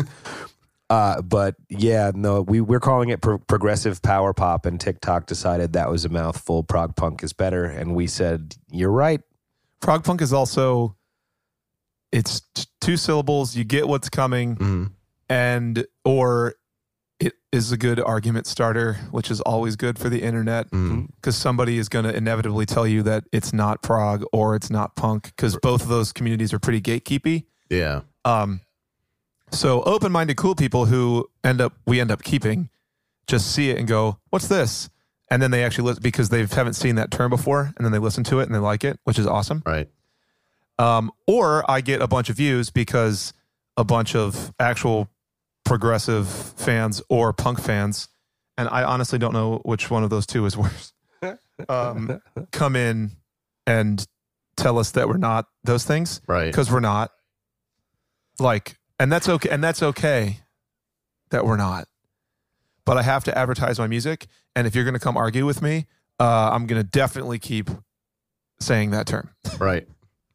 uh, but yeah, no, we we're calling it pro- progressive power pop, and TikTok decided that was a mouthful. Prog punk is better, and we said you're right. Prog punk is also, it's t- two syllables. You get what's coming, Mhm. and or it is a good argument starter, which is always good for the internet Mhm. because somebody is going to inevitably tell you that it's not prog or it's not punk because both of those communities are pretty gatekeepy. Yeah. Um, so open-minded, cool people who end up we end up keeping just see it and go, "What's this?" And then they actually listen because they haven't seen that term before, and then they listen to it and they like it, which is awesome. Right. Um, or I get a bunch of views because a bunch of actual progressive fans or punk fans, and I honestly don't know which one of those two is worse, um, come in and tell us that we're not those things Right. because we're not. Like, and that's okay, and that's okay that we're not. But I have to advertise my music, and if you're going to come argue with me, uh, I'm going to definitely keep saying that term. Right.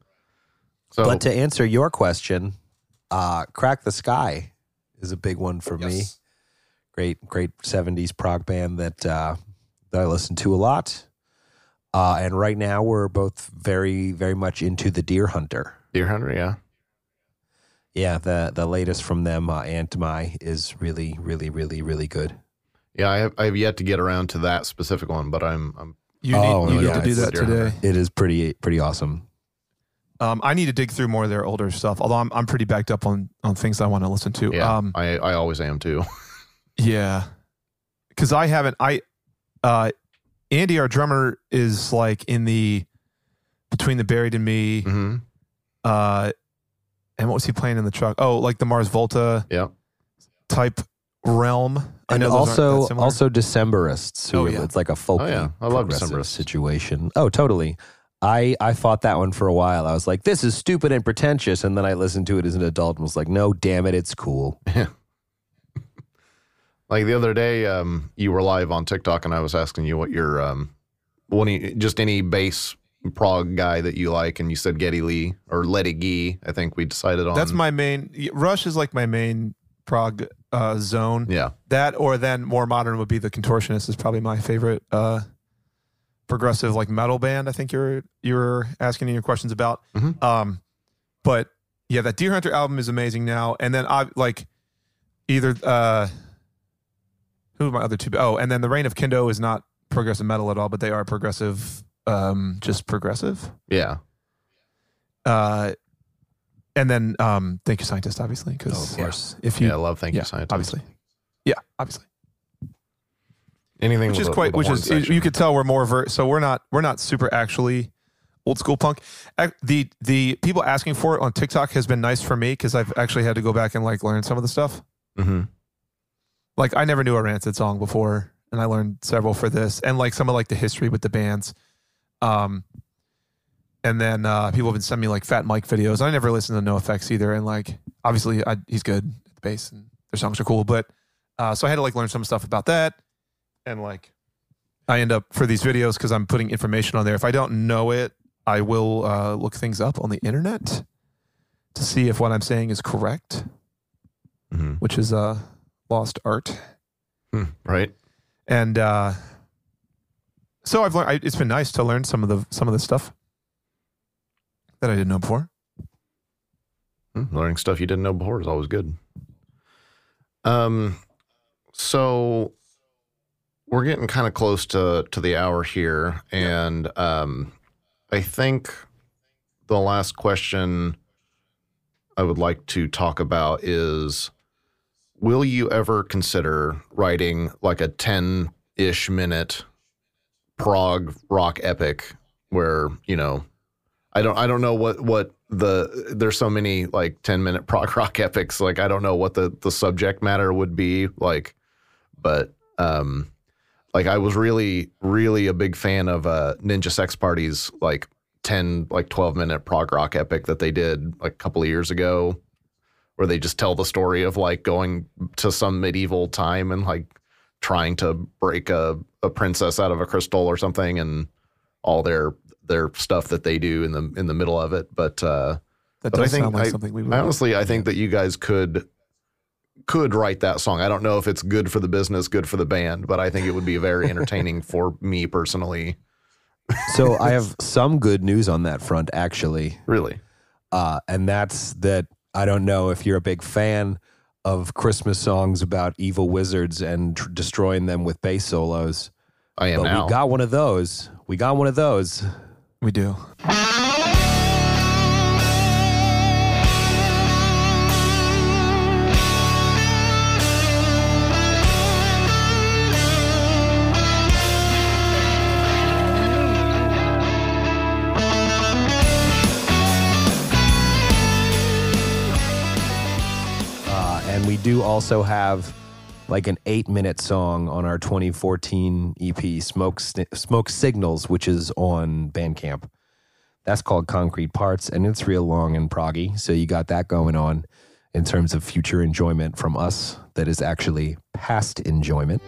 So, But to answer your question, uh, Crack the Sky is a big one for me. Yes. Great, great seventies prog band that uh, that I listen to a lot. Uh, and right now we're both very, very much into the Deer Hunter. Deer Hunter, yeah. Yeah, the the latest from them, uh, Antmi, is really, really, really, really good. Yeah, I have, I have yet to get around to that specific one, but I'm, I'm You need, Oh, you need yeah, to do it's that Deer Hunter. today. It is pretty, pretty awesome. Um, I need to dig through more of their older stuff. Although I'm I'm pretty backed up on on things I want to listen to. yeah, Um, I, I always am too. yeah, because I haven't. I uh, Andy, our drummer, is like in the between the Buried and Me. hmm Uh, and what was he playing in the truck? Oh, like the Mars Volta Yeah. type realm. I And know those aren't that also, similar. also Decemberists, who Oh, are- yeah. it's like a folk Oh, yeah. I love progressive Decemberists. situation. Oh, totally. I, I fought that one for a while. I was like, this is stupid and pretentious. And then I listened to it as an adult and was like, no, damn it, it's cool. Like the other day, um, you were live on TikTok, and I was asking you what your um, what any, just any bass prog guy that you like, and you said Geddy Lee or Letty Gee. I think we decided on. That's my main. Rush is like my main prog uh, zone. yeah. That or then more modern would be the Contortionist is probably my favorite uh, progressive like metal band. I think you're you're asking your questions about. Mhm. Um, but yeah, that Deer Hunter album is amazing now. And then I like either uh, who are my other two? Oh, and then the Reign of Kindo is not progressive metal at all, but they are progressive, um, just progressive. Yeah. Uh, and then um, Thank You Scientist, obviously, Oh, because of course. if you Yeah. I love Thank yeah, You, Scientist. obviously, yeah, obviously. Anything Which with is a- quite, with a which horn is section. you could tell we're more ver- so we're not we're not super actually old school punk. Ac- The the people asking for it on TikTok has been nice for me because I've actually had to go back and like learn some of the stuff. hmm Like I never knew a Rancid song before, and I learned several for this, and like some of like the history with the bands. Um, and then uh, people have been sending me like Fat Mike videos. I never listened to NoFX either, and like obviously I, he's good at the bass and their songs are cool, but uh, so I had to like learn some stuff about that, and like I end up for these videos because I'm putting information on there. If I don't know it, I will uh, look things up on the internet to see if what I'm saying is correct, hmm which is uh, lost art. Right. And uh, so I've learned. I, it's been nice to learn some of the some of the stuff that I didn't know before. Mm, Learning stuff you didn't know before is always good. Um, so we're getting kind of close to to the hour here, and um, I think the last question I would like to talk about is: will you ever consider writing like a ten-ish minute prog rock epic where, you know, I don't I don't know what what the there's so many like ten minute prog rock epics, like I don't know what the the subject matter would be like, but um like I was really really a big fan of uh Ninja Sex Party's like ten like twelve minute prog rock epic that they did like a couple of years ago, where they just tell the story of like going to some medieval time and like trying to break a, a princess out of a crystal or something, and all their their stuff that they do in the in the middle of it. But uh, That but I does think sound like I, something we would. I honestly I think that you guys could could write that song. I don't know if it's good for the business, good for the band, but I think it would be very entertaining for me personally. So I have some good news on that front, actually. Really. Uh, and that's that I don't know if you're a big fan of Christmas songs about evil wizards and tr- destroying them with bass solos. I am But now. we got one of those. We got one of those. we do. Uh, and we do also have like an eight minute song on our twenty fourteen E P, Smoke, St- Smoke Signals, which is on Bandcamp. That's called Concrete Parts, and it's real long and proggy. So you got that going on in terms of future enjoyment from us that is actually past enjoyment.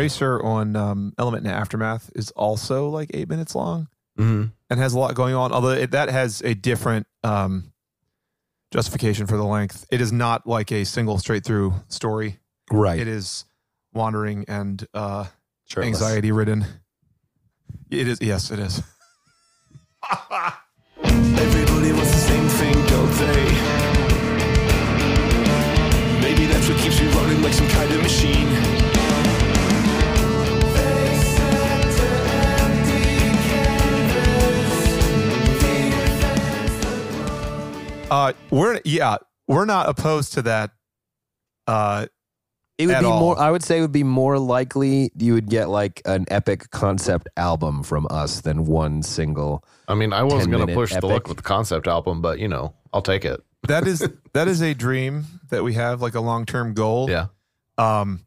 Tracer on um, Element and Aftermath is also like eight minutes long Mm-hmm. and has a lot going on. Although it, that has a different um, justification for the length. It is not like a single straight through story. Right. It is wandering and uh, Shirtless. anxiety ridden. It is. Yes, it is. Everybody wants the same thing, don't they? Maybe that's what keeps you running like some kind of machine. Uh, we're yeah, we're not opposed to that. Uh, It would at be all. more. I would say it would be more likely you would get like an epic concept album from us than one single. I mean, I wasn't going to ten-minute push the epic. look with the concept album, but you know, I'll take it. that is that is a dream that we have, like a long term goal. Yeah. Um,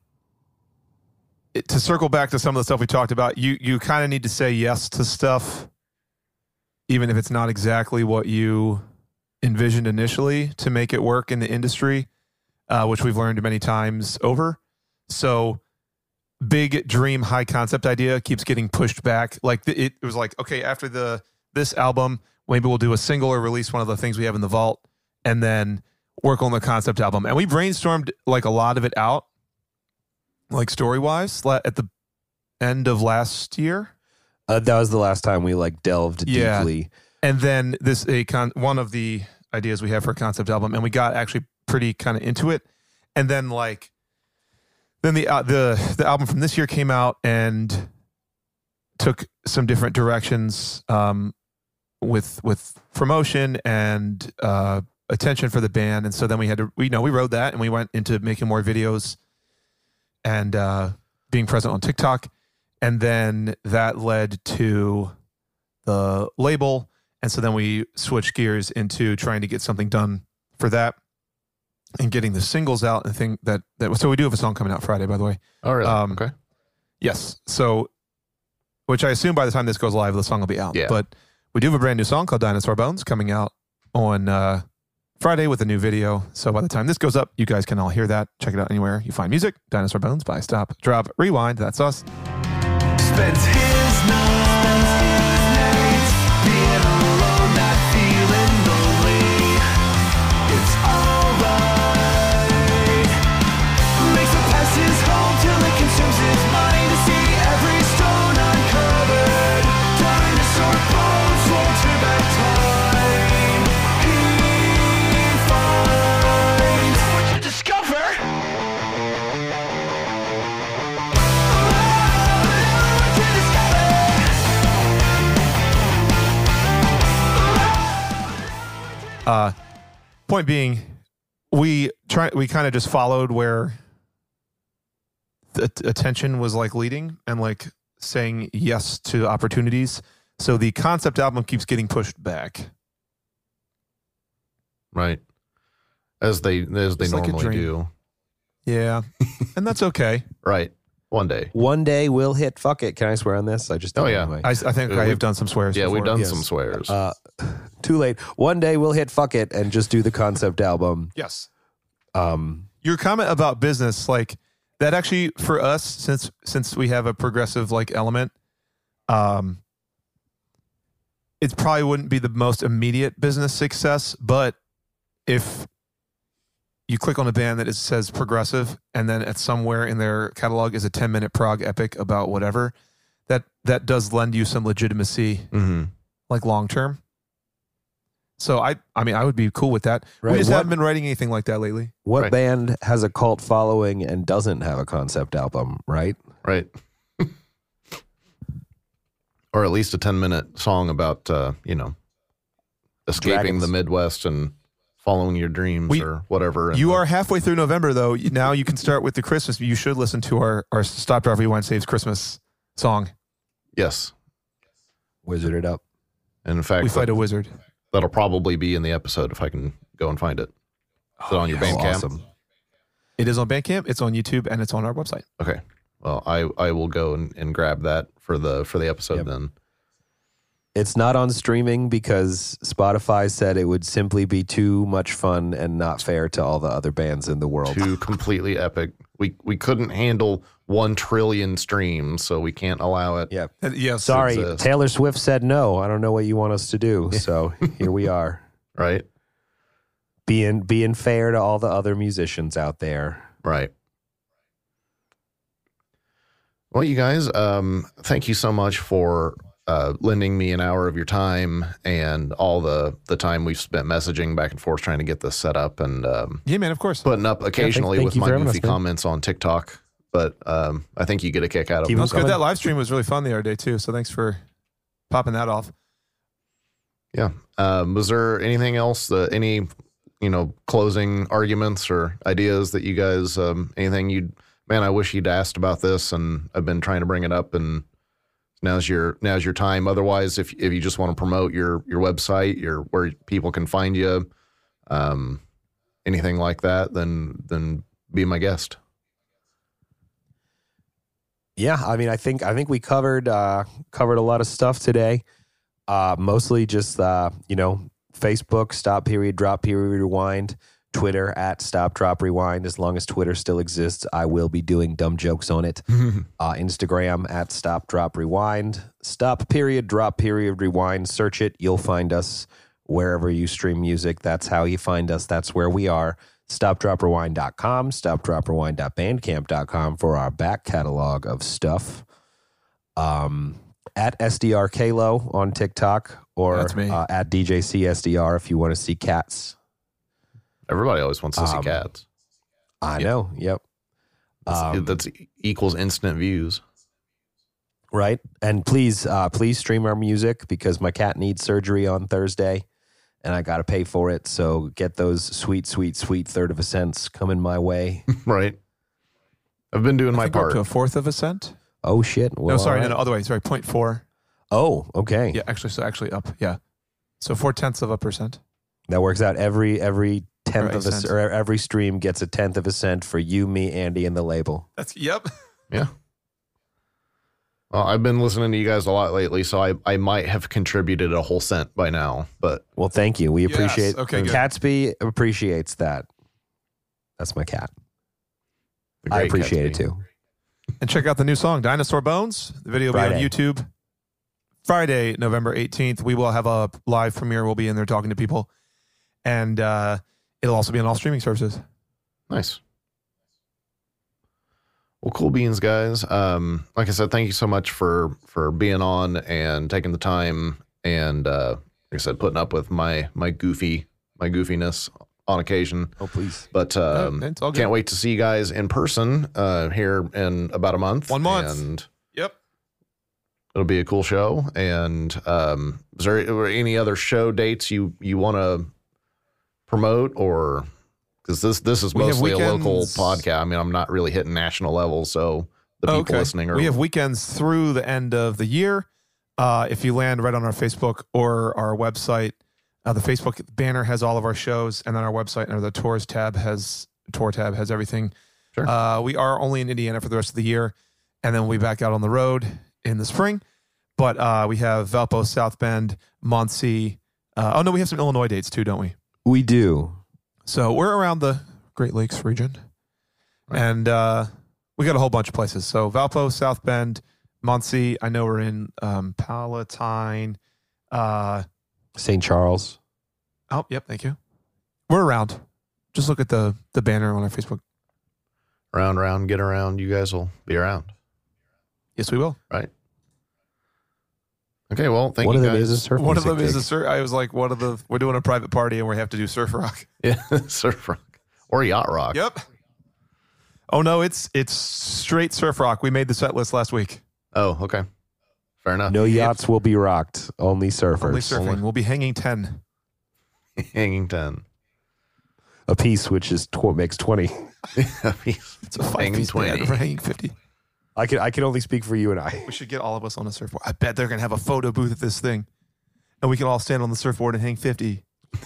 it- to circle back to some of the stuff we talked about, you you kind of need to say yes to stuff, even if it's not exactly what you envisioned initially, to make it work in the industry, uh, which we've learned many times over. So, big dream, high concept idea keeps getting pushed back. Like the, it was like, okay, after the this album, maybe we'll do a single or release one of the things we have in the vault, and then work on the concept album. And we brainstormed like a lot of it out, like story wise, at the end of last year. Uh, that was the last time we like delved Yeah. deeply. And then this a con- one of the ideas we have for a concept album, and we got actually pretty kind of into it. And then like, then the uh, the the album from this year came out and took some different directions um, with with promotion and uh, attention for the band. And so then we had to we you know we wrote that and we went into making more videos and uh, being present on TikTok, and then that led to the label. And so then we switched gears into trying to get something done for that and getting the singles out and thing that, that so we do have a song coming out Friday, by the way. Oh, really? Um, okay. Yes. So, which I assume by the time this goes live, the song will be out. Yeah. But we do have a brand new song called Dinosaur Bones coming out on uh, Friday with a new video. So by the time this goes up, you guys can all hear that. Check it out anywhere you find music. Dinosaur Bones by Stop, Drop, Rewind. That's us. Spends his nights being alone, not feeling lonely. It's alright. Makes him pass his home till it consumes his mind to see every stone uncovered. Dinosaur bones won't turn back time. He finds more to discover. Uh, point being, we try we kind of just followed where the t- attention was like leading and like saying yes to opportunities. So the concept album keeps getting pushed back. Right. As they as they It's like a normally dream. do. Yeah, and that's okay. Right. One day. One day we'll hit fuck it. Can I swear on this? I just did Oh, yeah. anyway. I, I think Uh, I we- have done some swears. Yeah, we've before. done Yes. some swears. Uh, too late. One day we'll hit fuck it and just do the concept album. Yes. Um, Your comment about business, like that, actually for us, since since we have a progressive like element, um, it probably wouldn't be the most immediate business success, but if you click on a band that it says progressive and then at somewhere in their catalog is a ten minute prog epic about whatever, that that does lend you some legitimacy, mm-hmm. like long term. So I I mean I would be cool with that. Right. We just What- haven't been writing anything like that lately. what Right. band has a cult following and doesn't have a concept album, right? Right. Or at least a ten minute song about, uh, you know, escaping Dragons. the Midwest and following your dreams We- or whatever. and You the- are halfway through November, though. Now you can start with the Christmas. You should listen to our, our Stop Drop Rewind Saves Christmas song. Yes. Wizard it up. And in fact, We fight that, a wizard. that'll probably be in the episode if I can go and find it. Is it on your Yes. Bandcamp? Awesome. It is on Bandcamp, it's on YouTube, and it's on our website. Okay. Well, I, I will go and, and grab that for the for the episode Yep. then. It's not on streaming because Spotify said it would simply be too much fun and not fair to all the other bands in the world. Two completely epic. We we couldn't handle one trillion streams, so we can't allow it. Yeah. And, yes. Sorry, exist. Taylor Swift said no. I don't know what you want us to do. So here we are, Right? being being fair to all the other musicians out there. Right. Well, you guys, um, thank you so much for uh, lending me an hour of your time and all the, the time we've spent messaging back and forth trying to get this set up and um, Yeah, man, of course. putting up occasionally thank with you my for having goofy us, man. comments on TikTok. But um, I think you get a kick out of Keep it. That was good. coming. That live stream was really fun the other day, too. So thanks for popping that off. Yeah. Um, was there anything else, that, any, you know, closing arguments or ideas that you guys, um, anything you'd, man, I wish you'd asked about this and I've been trying to bring it up and now's your, now's your time. Otherwise, if, if you just want to promote your, your website, your, where people can find you, um, anything like that, then, then be my guest. Yeah, I mean, I think I think we covered uh, covered a lot of stuff today. Uh, mostly just uh, you know, Facebook stop period drop period rewind, Twitter at stop drop rewind. As long as Twitter still exists, I will be doing dumb jokes on it. uh, Instagram at stop drop rewind, stop period drop period rewind. Search it, you'll find us wherever you stream music. That's how you find us. That's where we are. stop drop rewind dot com, stop drop rewind dot bandcamp dot com for our back catalog of stuff. Um, at S D R Kalo on TikTok or That's me. Uh, at D J C S D R if you want to see cats. Everybody always wants to see Um, cats. I know. Yep. That's, Um, that's equals instant views. right. And please, uh, please stream our music because my cat needs surgery on Thursday and I got to pay for it. So get those sweet, sweet, sweet third of a cents coming my way. Right. I've been doing I my think we're up part. to a fourth of a cent. Oh, shit. Well, no, sorry, all no, right. no, other way. Sorry, point four. Oh, okay. Yeah, actually, so actually up. Yeah, so four tenths of a percent. That works out. Every every tenth Right, of a cents. or every stream gets a tenth of a cent for you, me, Andy, and the label. That's yep. Yeah. Well, I've been listening to you guys a lot lately, so I, I might have contributed a whole cent by now. But Well, thank you. We Yes. appreciate. Okay, good. Catsby appreciates that. That's my cat. the I great appreciate it Catsby. too. And check out the new song, Dinosaur Bones. The video will be Friday. on YouTube. Friday, November eighteenth. We will have a live premiere. We'll be in there talking to people. And uh, it'll also be on all streaming services. Nice. Well, cool beans, guys. Um, like I said, thank you so much for for being on and taking the time and uh, like I said, putting up with my my goofy my goofiness on occasion. Oh, please. But um, No, it's all good. can't wait to see you guys in person uh, here in about a month. One month. And Yep. it'll be a cool show. And um, is there any other show dates you you want to promote, or because this this is We have mostly a local weekends- podcast? I mean, I'm not really hitting national level, so the people Okay. listening are We have weekends through the end of the year. Uh, if you land right on our Facebook or our website, uh, the Facebook banner has all of our shows, and then our website under the tours tab has tour tab has everything. Sure. Uh, we are only in Indiana for the rest of the year, and then we'll be back out on the road in the spring. But uh, we have Valpo, South Bend, Muncie. Uh, oh no, we have some Illinois dates too, don't we? We do. So we're around the Great Lakes region, Right. and uh, we got a whole bunch of places. So Valpo, South Bend, Muncie. I know we're in um, Palatine. Uh, Saint Charles. oh, yep. Thank you. We're around. Just look at the the banner on our Facebook. round, round, get around. You guys will be around. Yes, we will. Okay, well, thank One you of them guys. is a surf One of music them is gig. a surf. I was like, one of the. We're doing a private party and we have to do surf rock. Yeah, surf rock or yacht rock. Yep. Oh no, it's it's straight surf rock. We made the set list last week. Oh, okay, fair enough. No yachts will be rocked. Only surfers. Only surfing. We'll be hanging ten. Hanging ten. A piece, which is tw- makes twenty. It's a five Hanging piece band. twenty. We're hanging fifty. I can I can only speak for you and I. We should get all of us on a surfboard. I bet they're gonna have a photo booth at this thing, and we can all stand on the surfboard and hang fifty.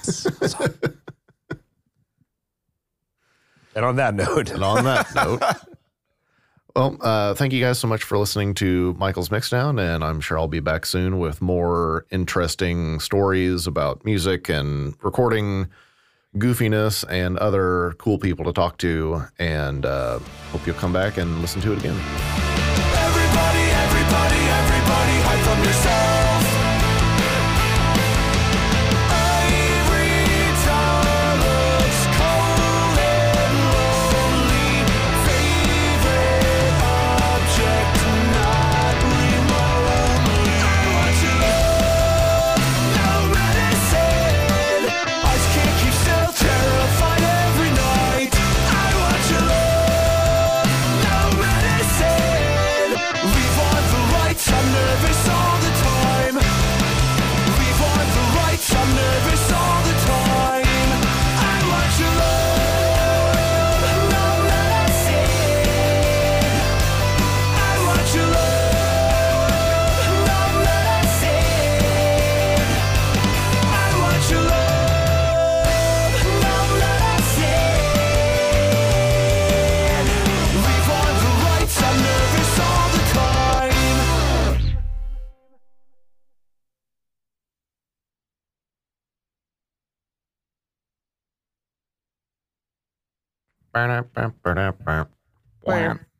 And on that note, And on that note, well, uh, thank you guys so much for listening to Michael's Mixdown, and I'm sure I'll be back soon with more interesting stories about music and recording goofiness and other cool people to talk to. And uh, hope you'll come back and listen to it again. Everybody, everybody, everybody, hide from yourself. Ivory tower looks cold and lonely. Favorite object, not remotely. I want your love, no medicine. Eyes can't keep still, terrified every night. I want your love, no medicine. Leave on the lights, I'm nervous all the time. Leave on the lights, I'm nervous all the time. I want your love, no medicine. I want your love, no medicine. I want your love, no medicine. Leave on the lights, I'm nervous all the time. Ba-da-ba-ba-da-ba. Wham.